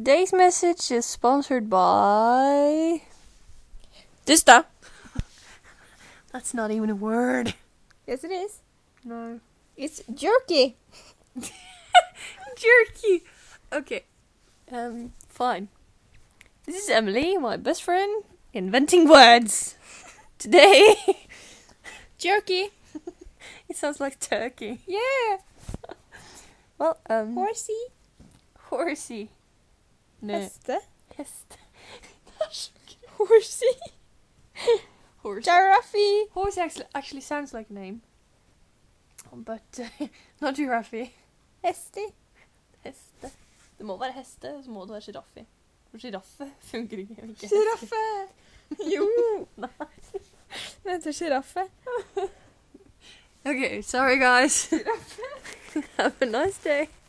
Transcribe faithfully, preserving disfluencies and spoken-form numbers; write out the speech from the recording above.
Today's message is sponsored by... Dysta. That's not even a word. Yes, it is. No. It's jerky. Jerky. Okay. Um, fine. This is Emily, my best friend, inventing words. Today... Jerky. It sounds like turkey. Yeah. Well, um... Horsey. Horsey. No. Heste. Hest. Horsey. Horse. Giraffe. Horse actually, actually sounds like a name. But uh, not giraffe. Heste. Heste. Det må være heste, og så må det være giraffe. For giraffe funker ikke. ikke heste. Giraffe. Jo. Nei. Det heter giraffe. Okay, sorry guys. Have a nice day.